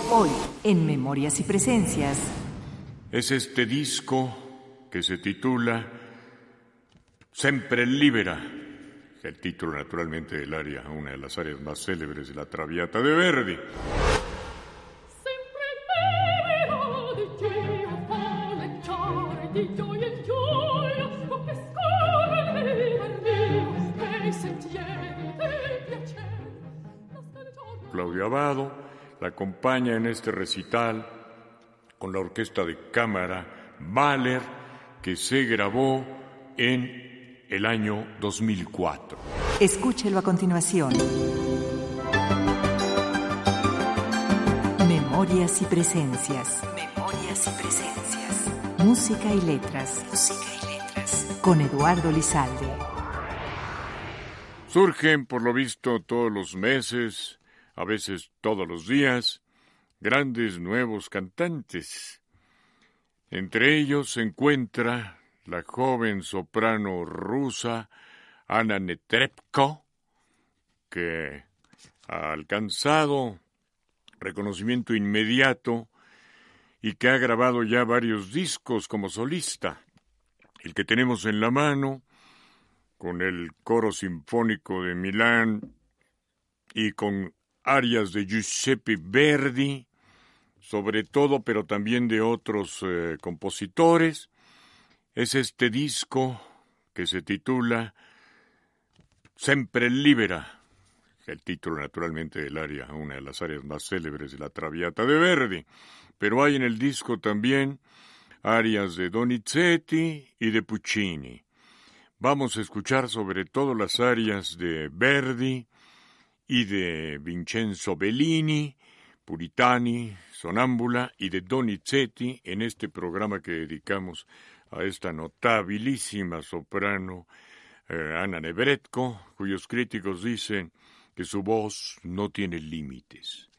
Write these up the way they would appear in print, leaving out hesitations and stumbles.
Hoy, en Memorias y Presencias. Es este disco que se titula Sempre Libera, el título naturalmente del aria, una de las áreas más célebres de la Traviata de Verdi. Claudio Abbado la acompaña en este recital con la orquesta de cámara Mahler, que se grabó en el año 2004. Escúchelo a continuación. Memorias y Presencias. Memorias y Presencias. Música y letras. Música y letras. Con Eduardo Lizalde. Surgen, por lo visto, todos los meses, a veces todos los días, grandes nuevos cantantes. Entre ellos se encuentra la joven soprano rusa Anna Netrebko, que ha alcanzado reconocimiento inmediato y que ha grabado ya varios discos como solista. El que tenemos en la mano, con el Coro Sinfónico de Milán y con arias de Giuseppe Verdi, sobre todo, pero también de otros compositores, es este disco que se titula Sempre Libera, el título naturalmente del aria, una de las arias más célebres de la Traviata de Verdi, pero hay en el disco también arias de Donizetti y de Puccini. Vamos a escuchar sobre todo las arias de Verdi y de Vincenzo Bellini, Puritani, Sonámbula y de Donizetti en este programa que dedicamos a esta notabilísima soprano Anna Netrebko, cuyos críticos dicen que su voz no tiene límites.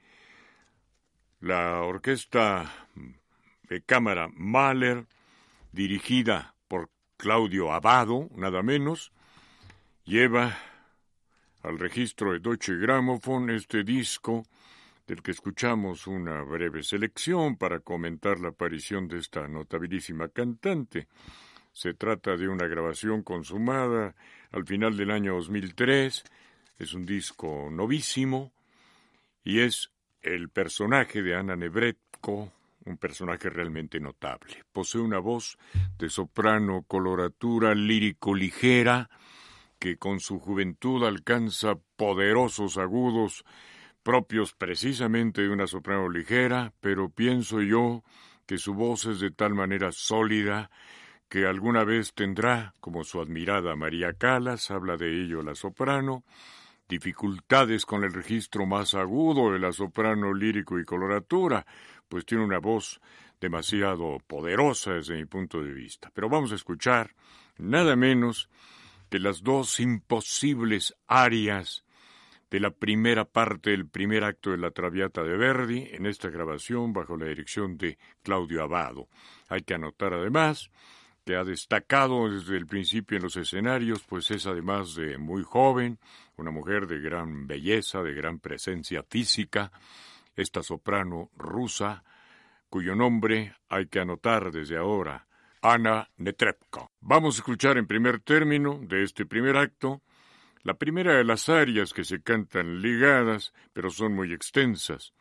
La orquesta de cámara Mahler, dirigida por Claudio Abbado, nada menos, lleva al registro de Deutsche Grammophon este disco del que escuchamos una breve selección para comentar la aparición de esta notabilísima cantante. Se trata de una grabación consumada al final del año 2003, es un disco novísimo y es el personaje de Anna Netrebko, un personaje realmente notable. Posee una voz de soprano coloratura lírico-ligera que con su juventud alcanza poderosos agudos propios precisamente de una soprano ligera, pero pienso yo que su voz es de tal manera sólida que alguna vez tendrá, como su admirada María Callas, habla de ello la soprano, dificultades con el registro más agudo de la soprano lírico y coloratura, pues tiene una voz demasiado poderosa desde mi punto de vista. Pero vamos a escuchar nada menos que las dos imposibles arias de la primera parte del primer acto de la Traviata de Verdi, en esta grabación bajo la dirección de Claudio Abbado. Hay que anotar además que ha destacado desde el principio en los escenarios, pues es además de muy joven, una mujer de gran belleza, de gran presencia física, esta soprano rusa, cuyo nombre hay que anotar desde ahora, Anna Netrebko. Vamos a escuchar en primer término de este primer acto la primera de las arias que se cantan ligadas, pero son muy extensas.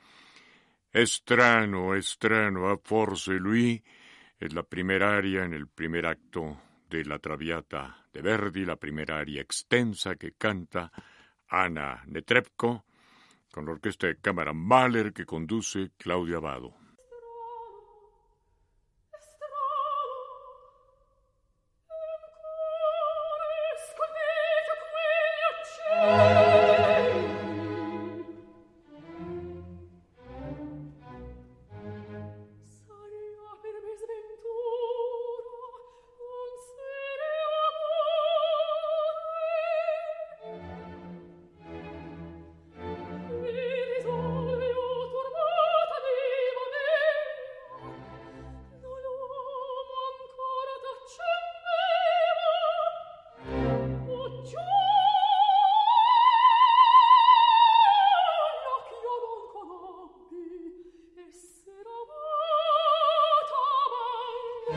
Strano, a force lui, es la primera aria en el primer acto de la Traviata de Verdi, la primera aria extensa que canta Anna Netrebko, con la orquesta de cámara Mahler que conduce Claudio Abbado.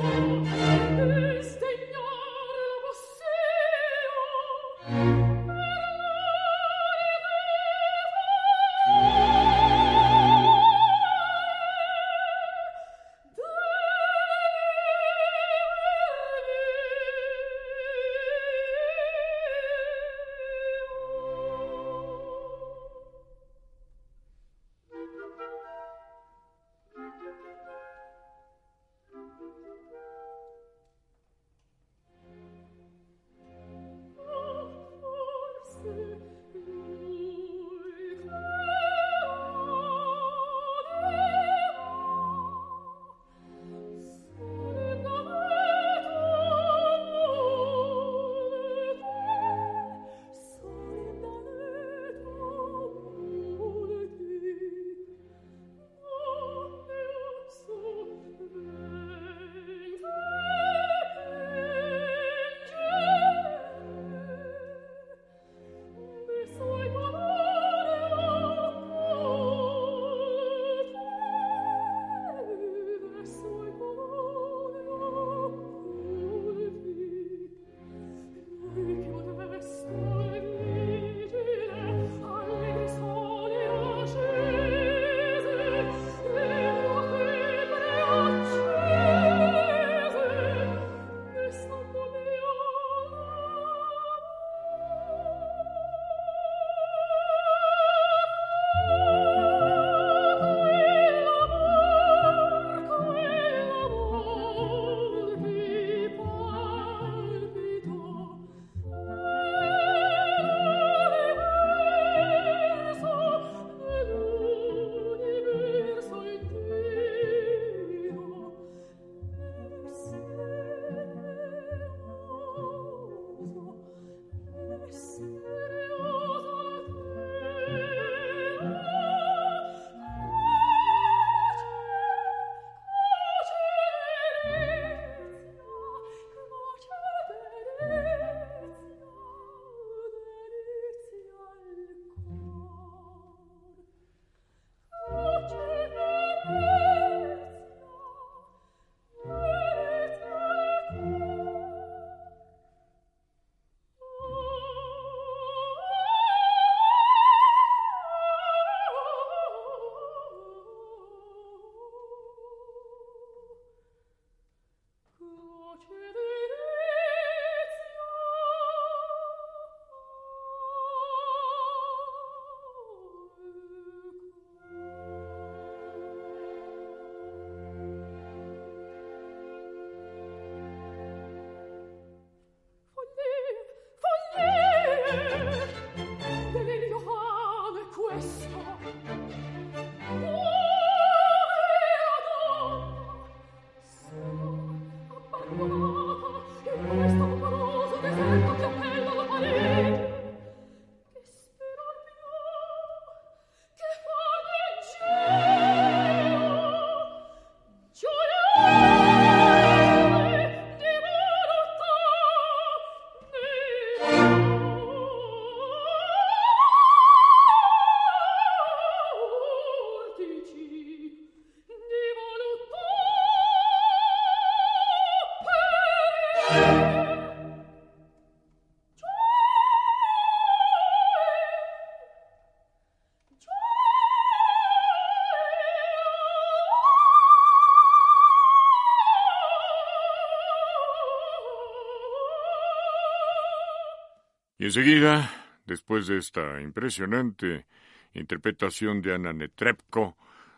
Y enseguida, después de esta impresionante interpretación de Anna Netrebko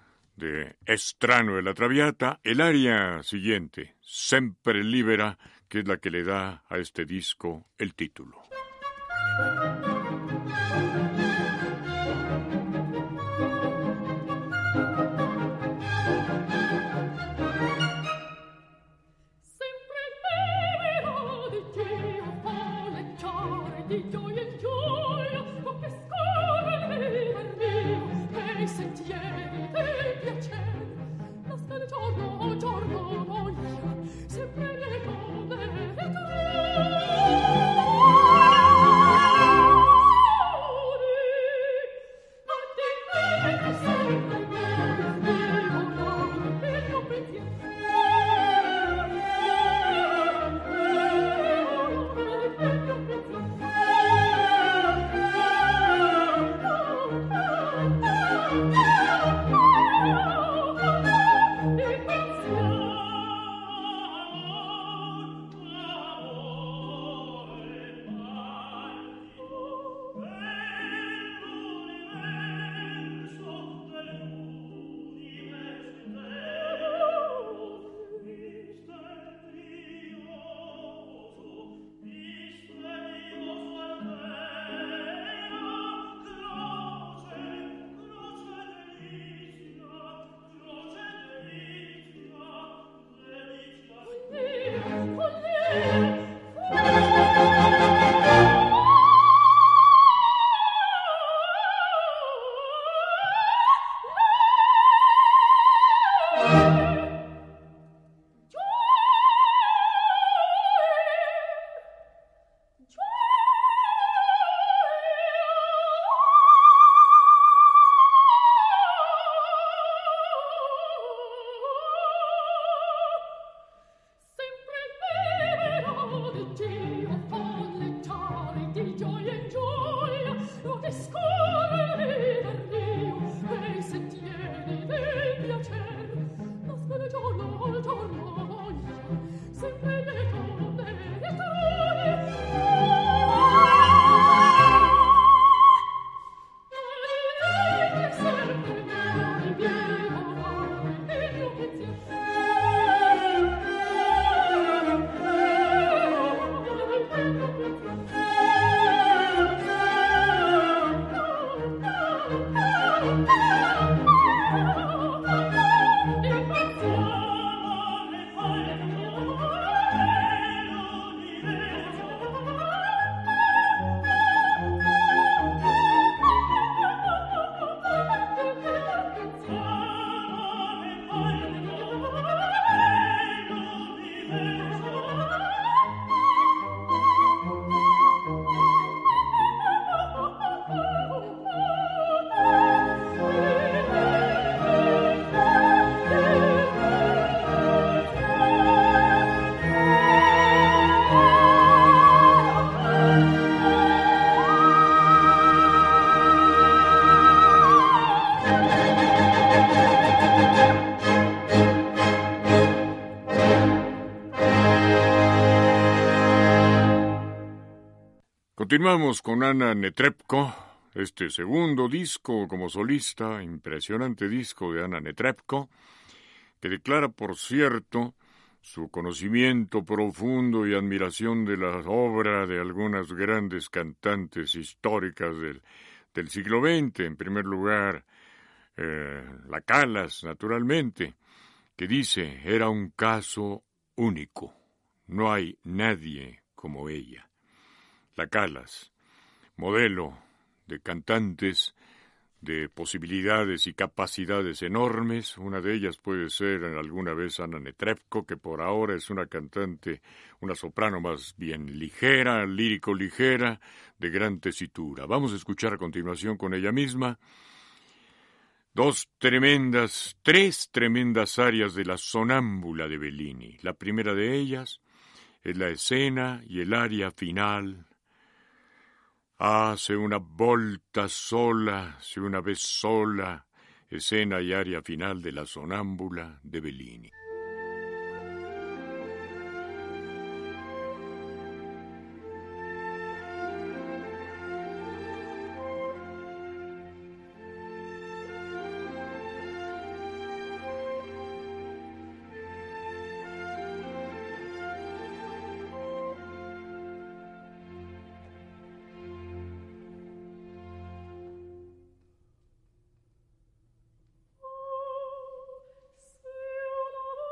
de Strano e la Traviata, el aria siguiente, Sempre Libera, que es la que le da a este disco el título. Sempre Continuamos con Anna Netrebko, este segundo disco como solista, impresionante disco de Anna Netrebko, que declara, por cierto, su conocimiento profundo y admiración de la obra de algunas grandes cantantes históricas del siglo XX. En primer lugar, la Callas, naturalmente, que dice, era un caso único, no hay nadie como ella. La Callas, modelo de cantantes de posibilidades y capacidades enormes. Una de ellas puede ser alguna vez Anna Netrebko, que por ahora es una cantante, una soprano más bien ligera, lírico-ligera, de gran tesitura. Vamos a escuchar a continuación con ella misma tres tremendas arias de la Sonámbula de Bellini. La primera de ellas es la escena y el aria final. Se una volta sola, se una vez sola, escena y aria final de la Sonámbula de Bellini. Se una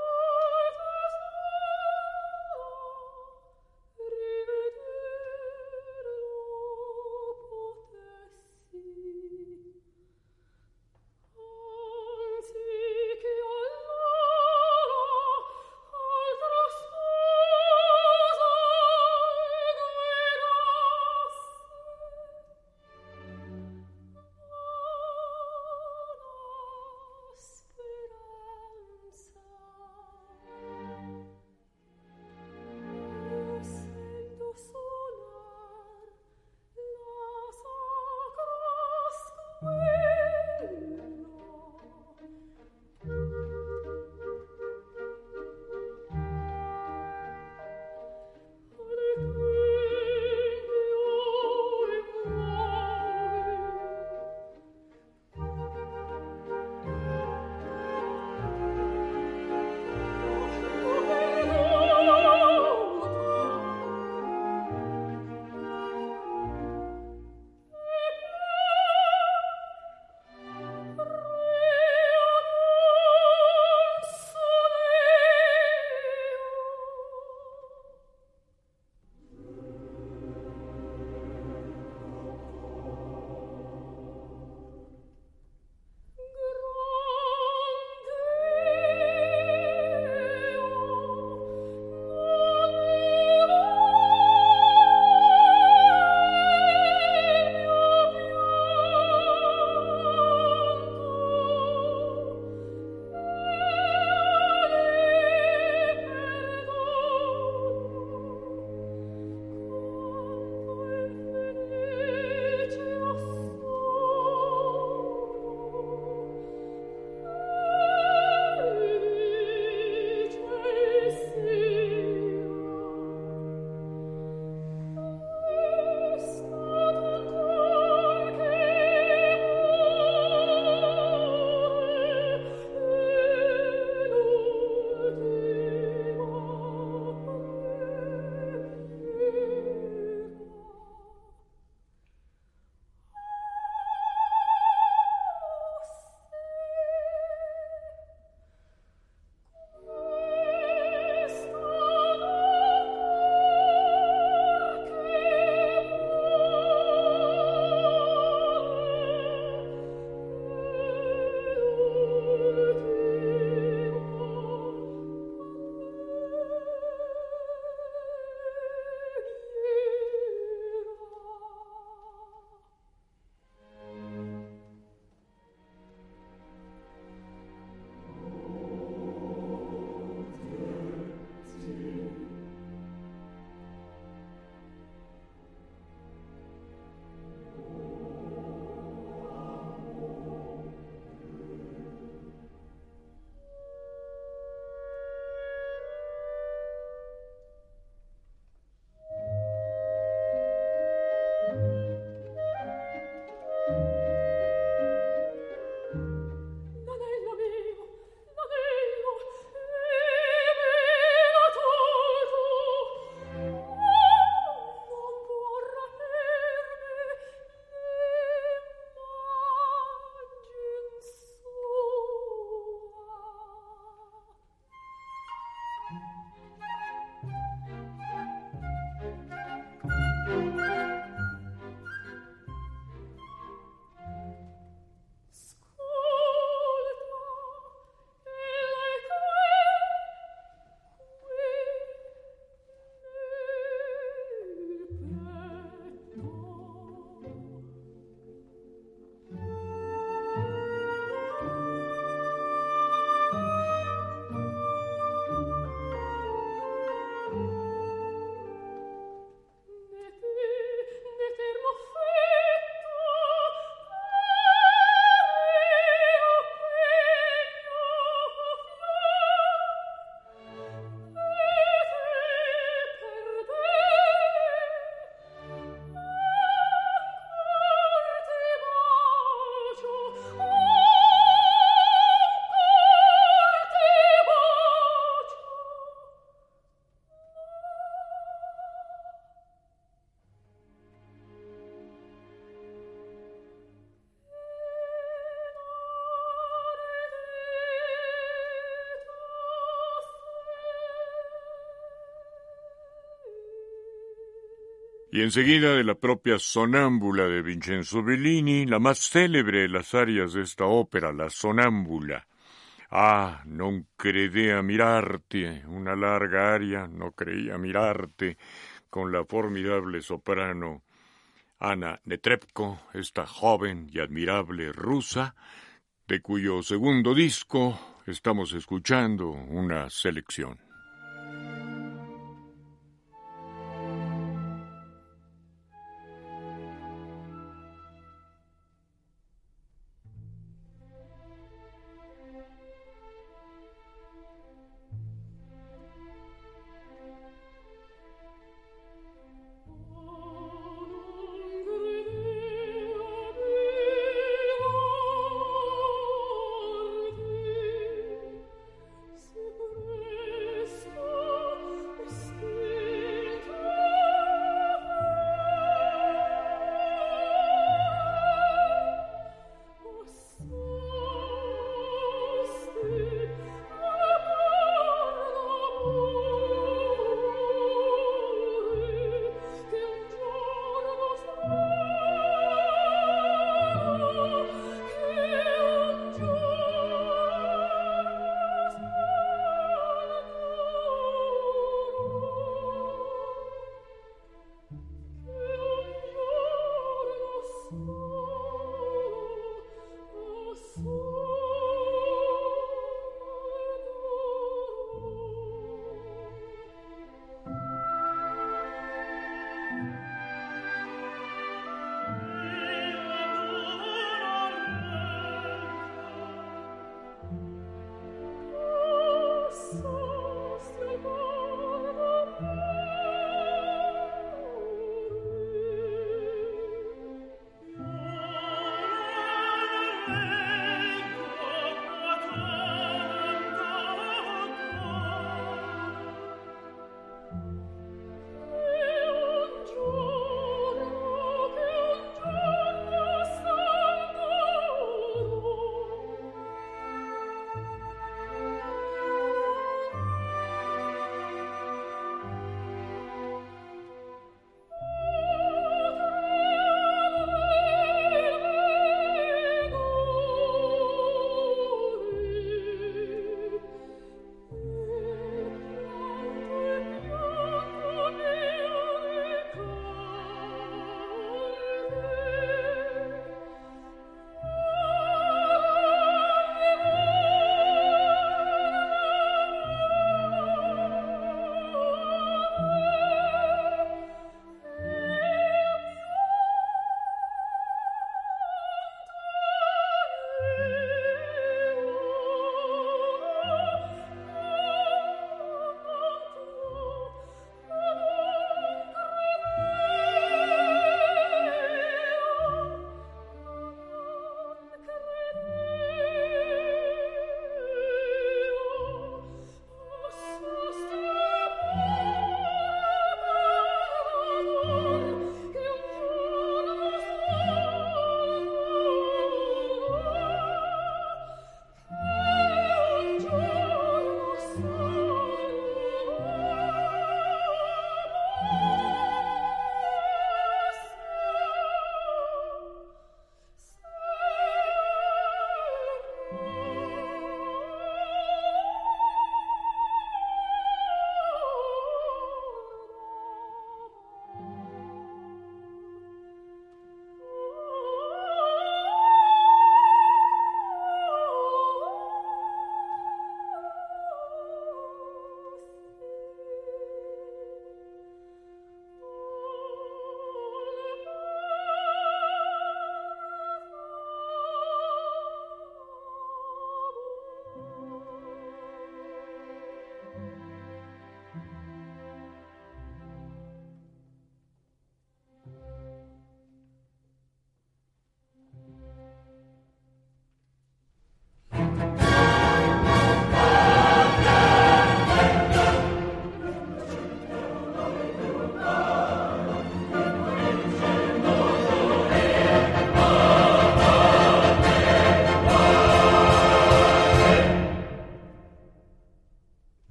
Y enseguida de la propia Sonámbula de Vincenzo Bellini, la más célebre de las arias de esta ópera, la Sonámbula. Ah, non credea mirarte, una larga aria, no creía mirarte, con la formidable soprano Anna Netrebko, esta joven y admirable rusa, de cuyo segundo disco estamos escuchando una selección.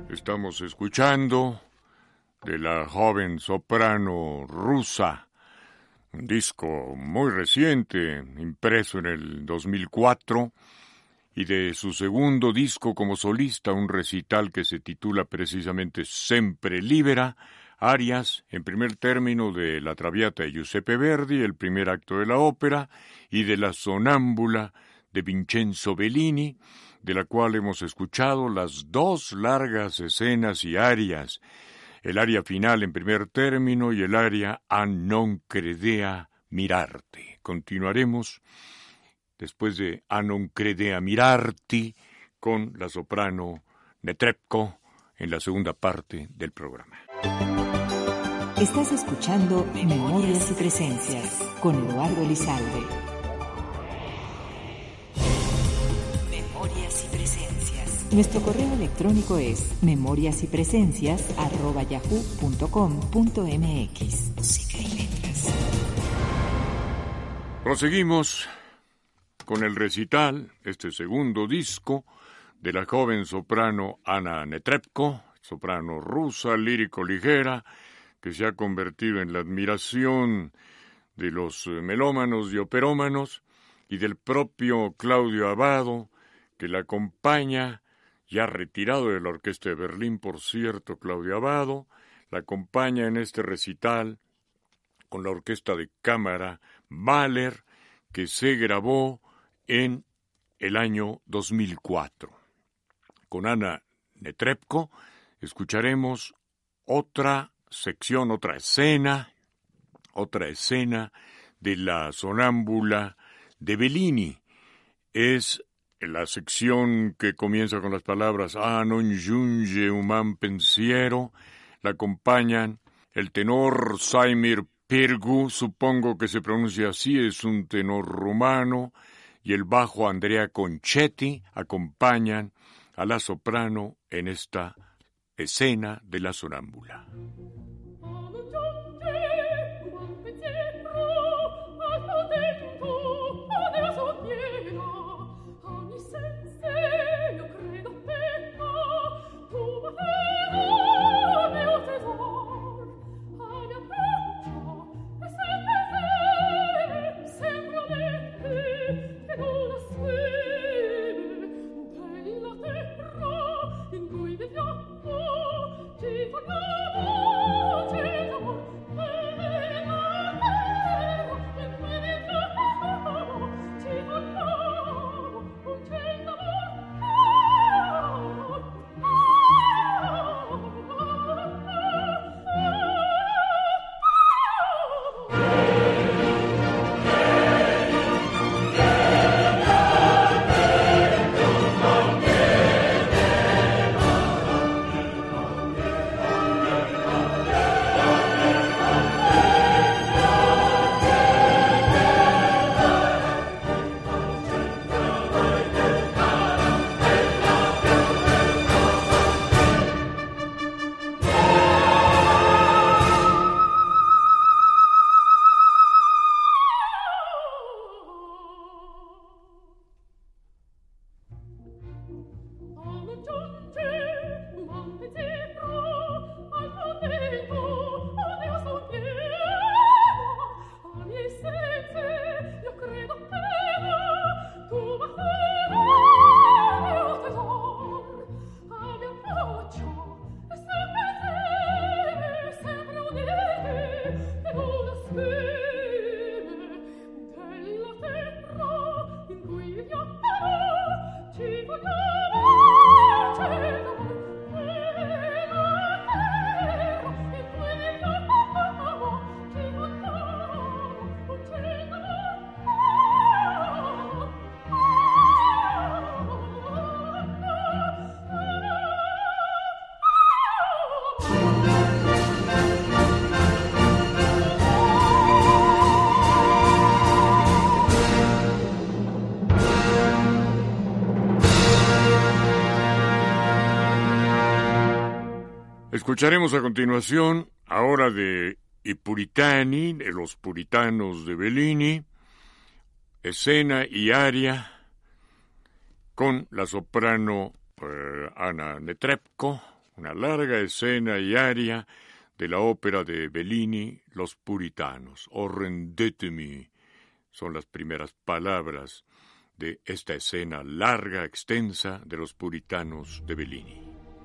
Estamos escuchando de la joven soprano rusa, un disco muy reciente, impreso en el 2004, y de su segundo disco como solista, un recital que se titula precisamente Sempre Libera, arias, en primer término, de La Traviata de Giuseppe Verdi, el primer acto de la ópera, y de La Sonámbula de Vincenzo Bellini, de la cual hemos escuchado las dos largas escenas y arias, el aria final en primer término y el aria A non credea mirarte. Continuaremos después de A non credea mirarti con la soprano Netrebko en la segunda parte del programa. Estás escuchando Memorias y Presencias con Eduardo Elizalde. Memorias y Presencias. Nuestro correo electrónico es memoriasypresencias@yahoo.com.mx. Música y letras. Proseguimos con el recital, este segundo disco, de la joven soprano Anna Netrebko, soprano rusa, lírico-ligera, que se ha convertido en la admiración de los melómanos y operómanos, y del propio Claudio Abbado, que la acompaña, ya retirado de la Orquesta de Berlín, por cierto, Claudio Abbado, la acompaña en este recital con la Orquesta de Cámara Mahler, que se grabó en el año 2004. Con Anna Netrebko escucharemos otra sección, otra escena de la Sonámbula de Bellini. Es la sección que comienza con las palabras «Ah, non giunge un man pensiero». La acompañan el tenor Saimir Pirgu, supongo que se pronuncia así, es un tenor rumano, y el bajo Andrea Concetti acompañan a la soprano en esta escena de la Sonámbula. Escucharemos a continuación, ahora de I Puritani, de los Puritanos de Bellini, escena y aria con la soprano Anna Netrebko, una larga escena y aria de la ópera de Bellini, Los Puritanos, o Rendetemi, son las primeras palabras de esta escena larga, extensa de Los Puritanos de Bellini.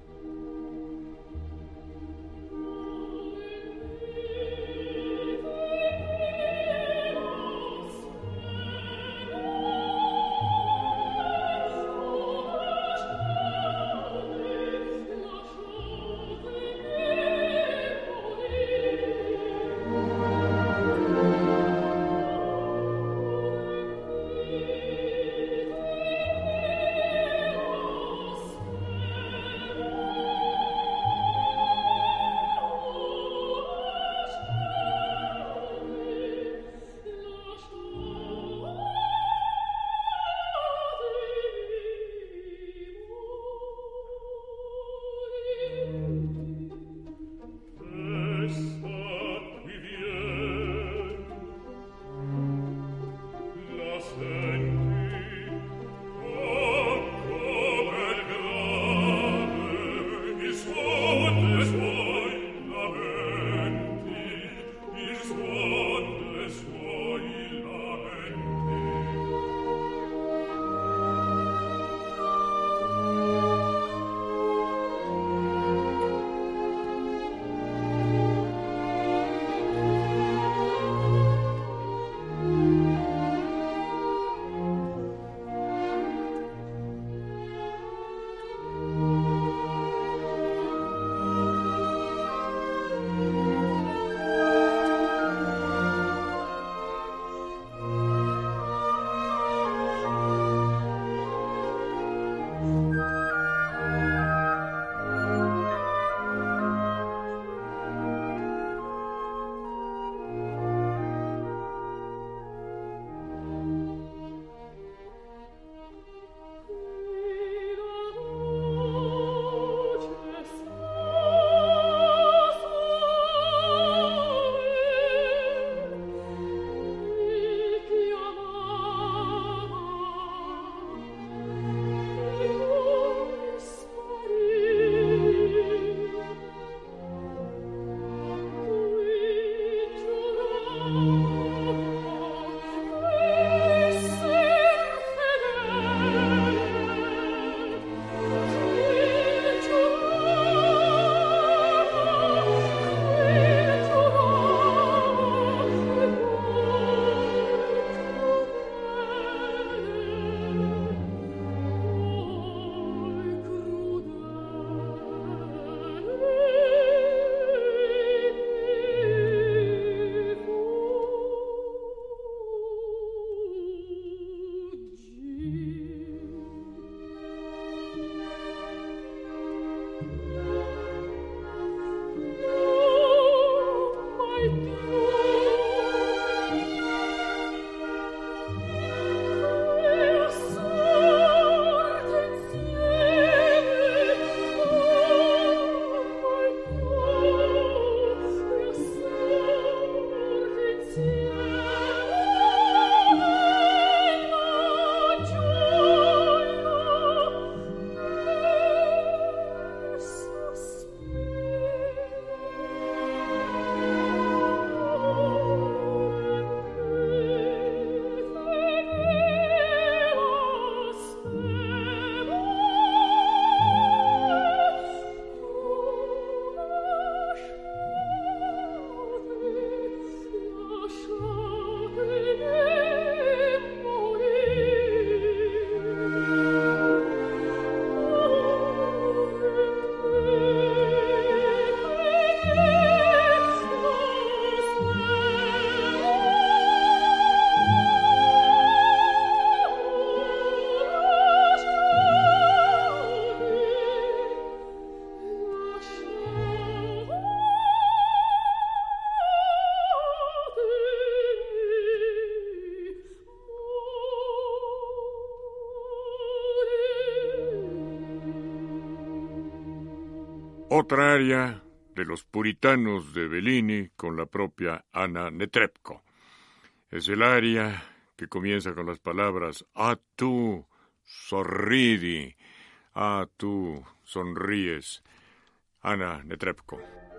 Otra aria de Los Puritanos de Bellini con la propia Anna Netrebko. Es el aria que comienza con las palabras «Ah, tu sorridi», «Ah, tú sonríes». Anna Netrebko.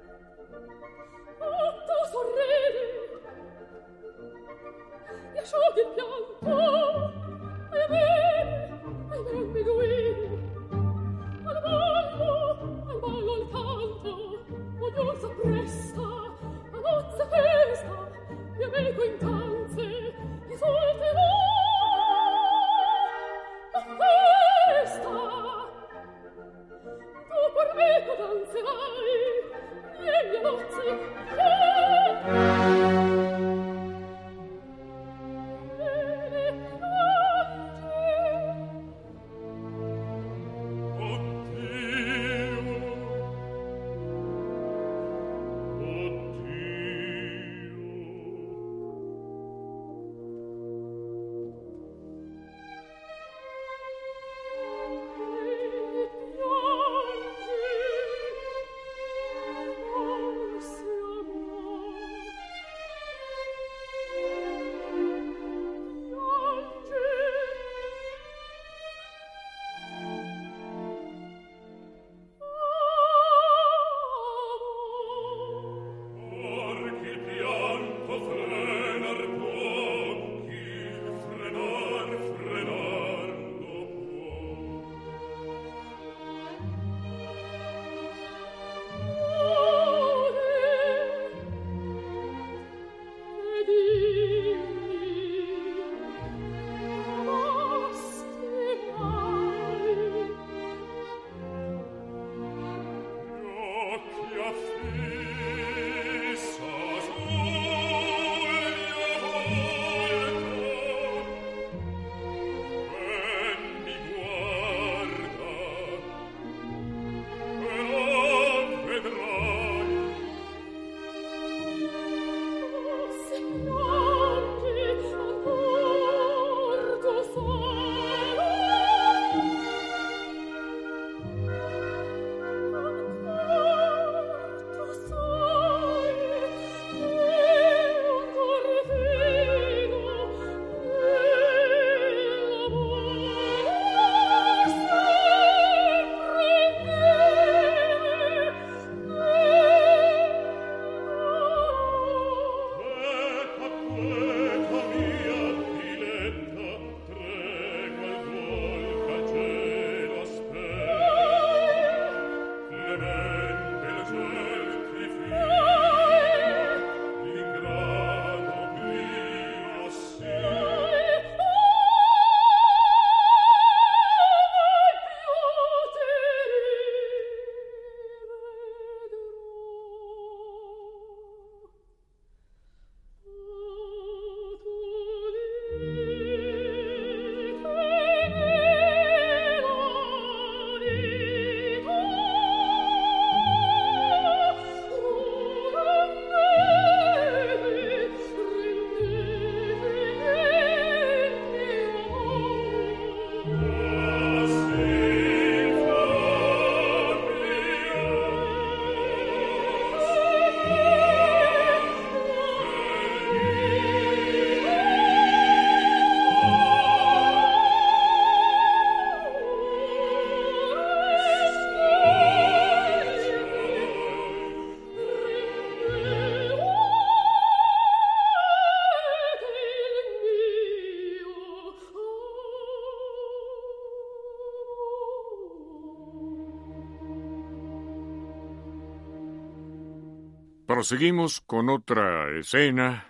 Proseguimos con otra escena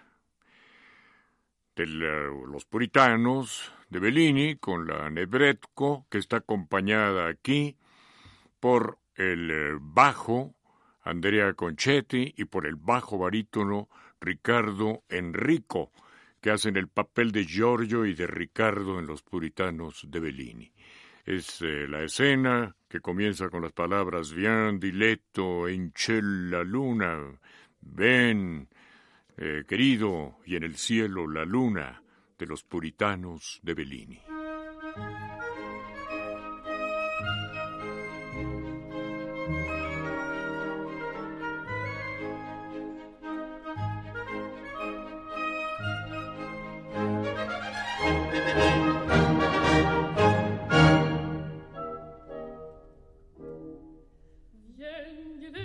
de los puritanos de Bellini, con la Netrebko, que está acompañada aquí por el bajo Andrea Concetti y por el bajo barítono Riccardo Enrico, que hacen el papel de Giorgio y de Ricardo en los puritanos de Bellini. Es la escena que comienza con las palabras «Viens, diletto, in ciel la luna», «Ven, querido, y en el cielo la luna», de los puritanos de Bellini. Vieni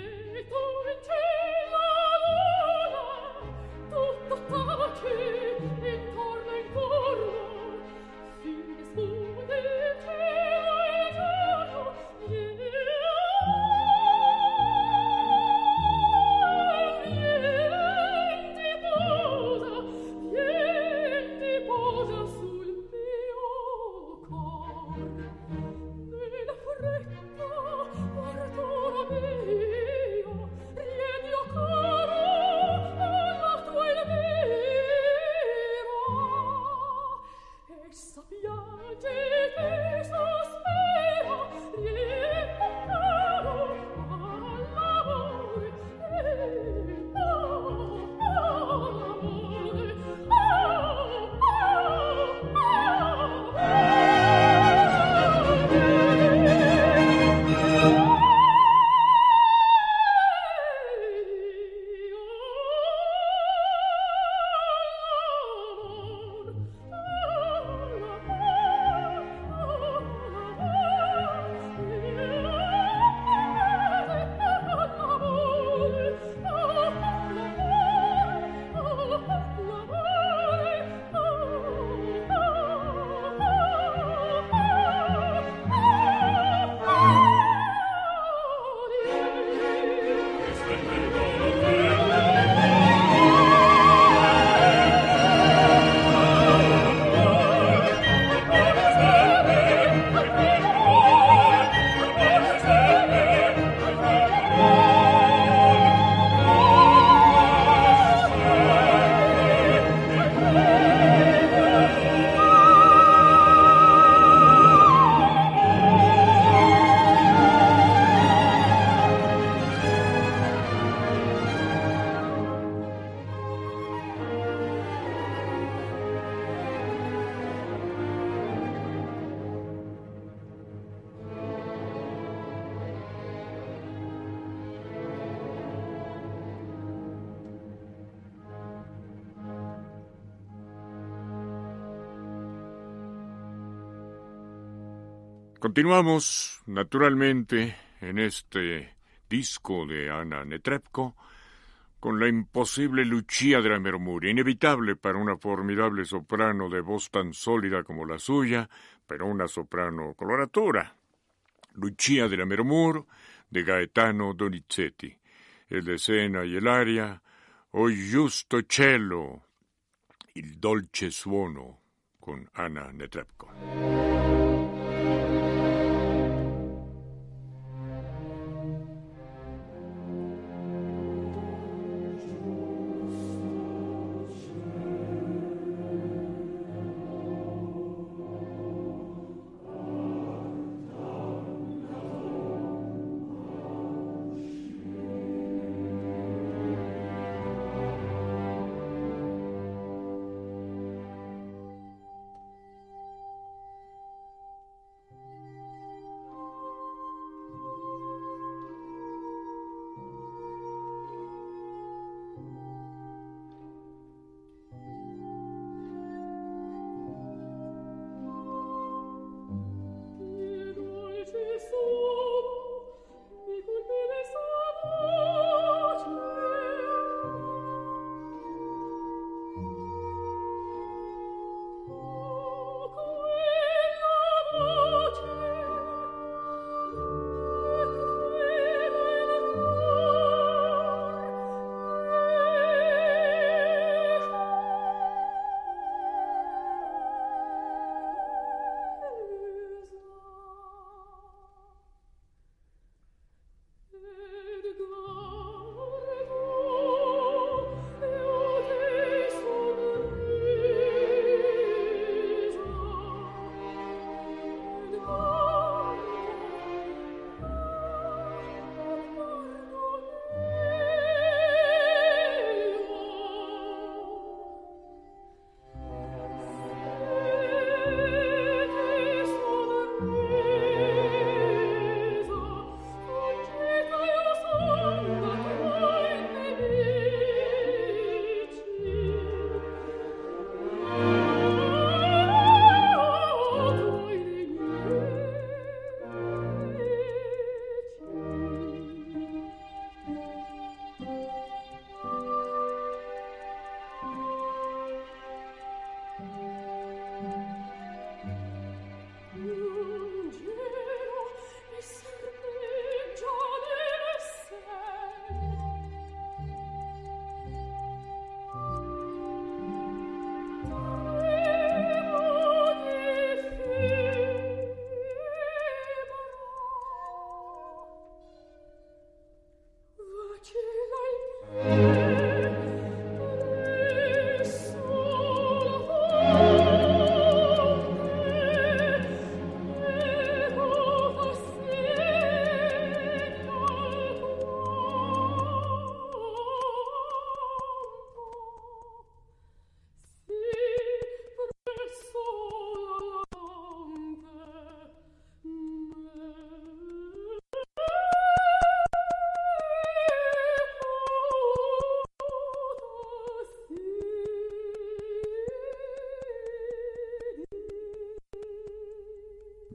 Continuamos, naturalmente, en este disco de Anna Netrebko, con la imposible Lucia della Mermuria, inevitable para una formidable soprano de voz tan sólida como la suya, pero una soprano coloratura. Lucia della Mermur, de Gaetano Donizetti. El de escena y el aria, O giusto cielo, il dolce suono, con Anna Netrebko.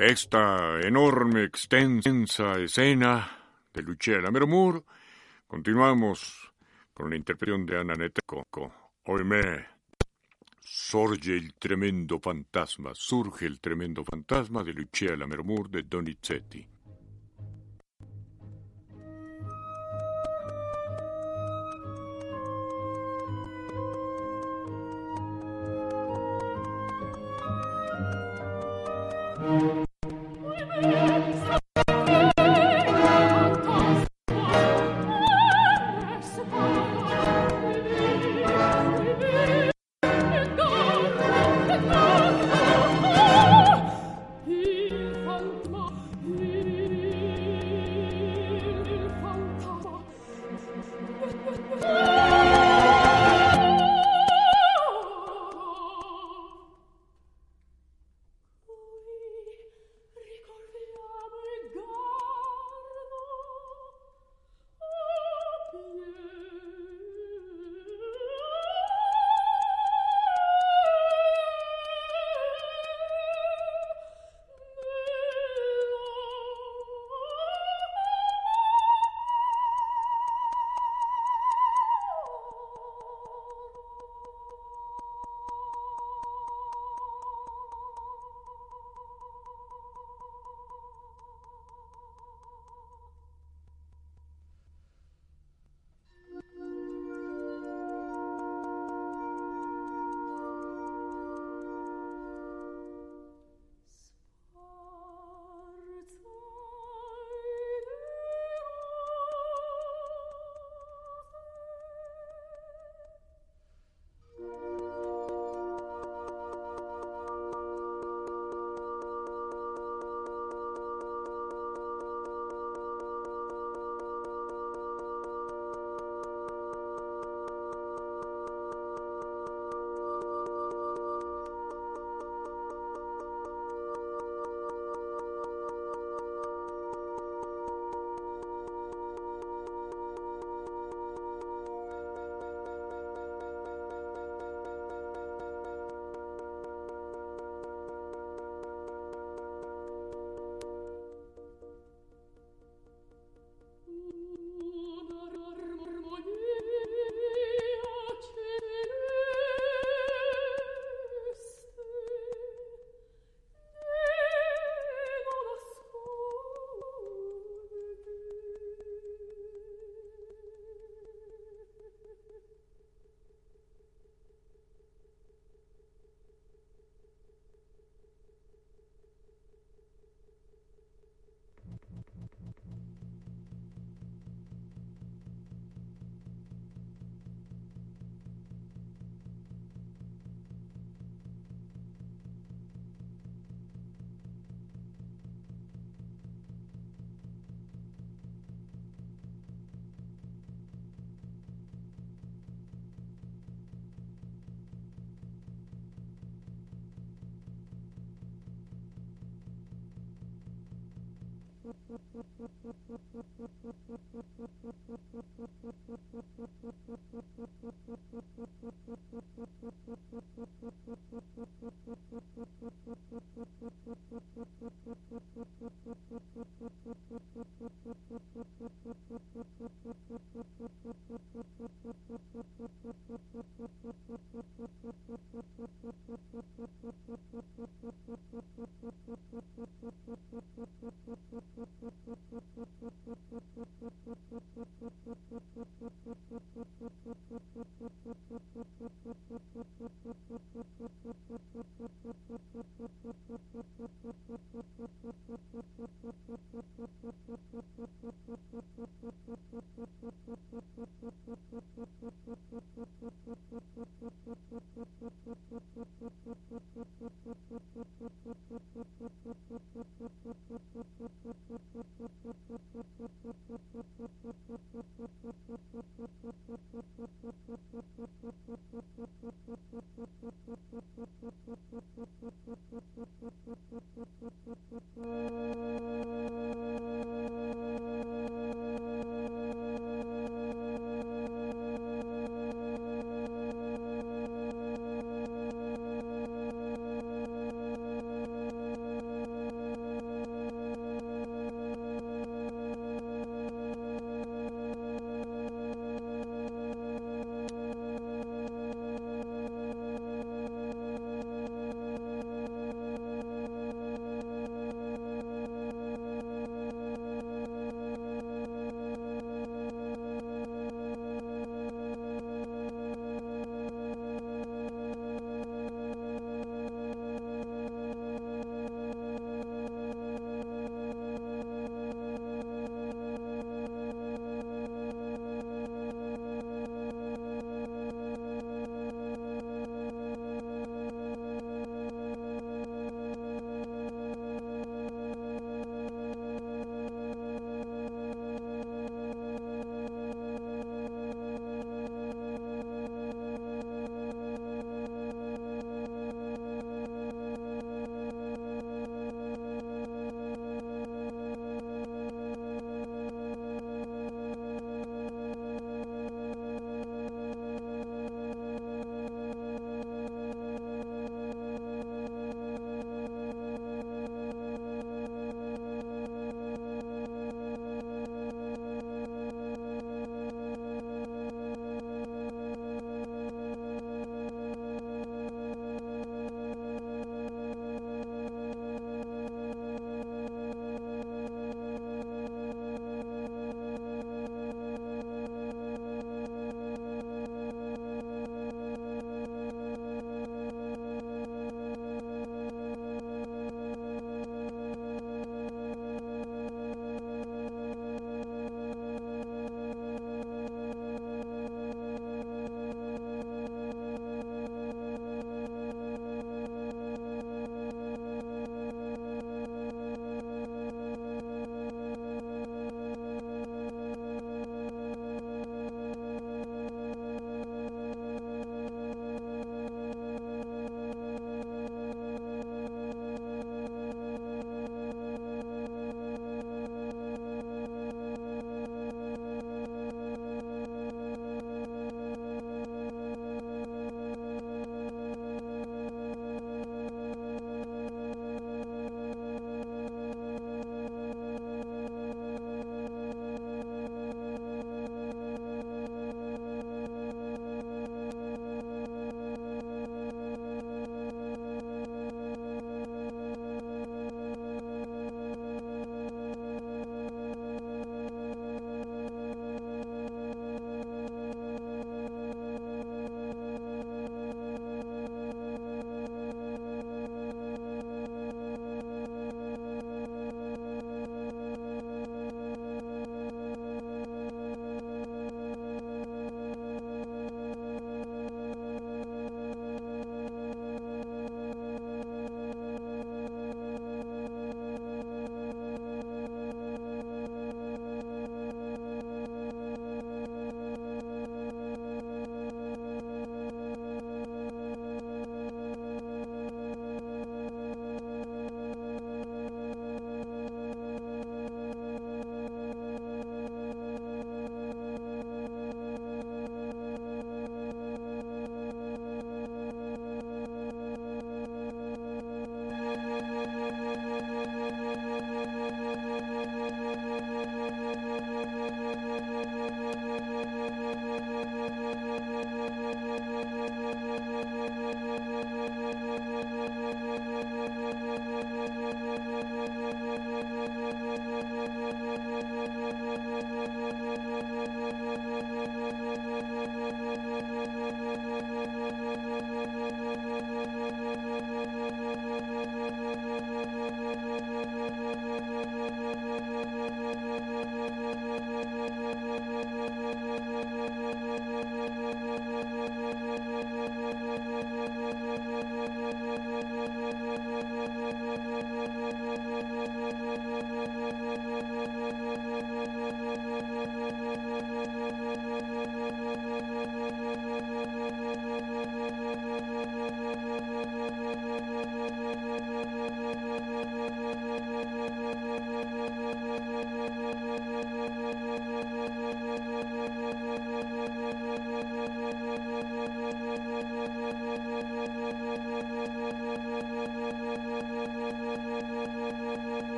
de esta enorme, extensa escena de Lucia Lammermoor, continuamos con la interpretación de Anna Netrebko. Oimè, surge il tremendo fantasma de Lucia Lammermoor de Donizetti.